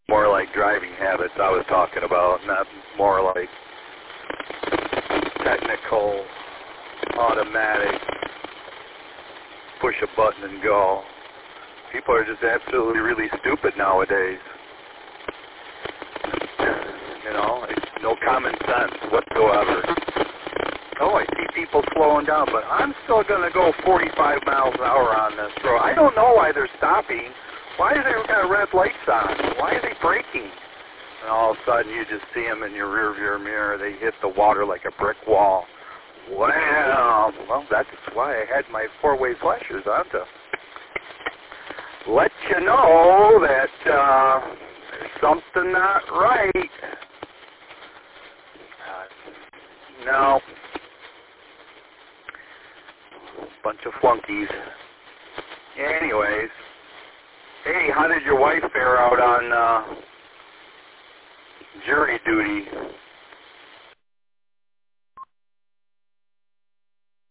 more like driving habits I was talking about, not more like technical, automatic, push a button and go. People are just absolutely really stupid nowadays. You know, it's no common sense whatsoever. Oh, I see people slowing down, but I'm still going to go 45 miles an hour on this road. I don't know why they're stopping. Why are they got red lights on? Why are they braking? And all of a sudden you just see them in your rearview mirror. They hit the water like a brick wall. Wow. Well, that's why I had my four-way flashers on to let you know that there's something not right. No. Bunch of flunkies. Anyways. Hey, how did your wife fare out on jury duty?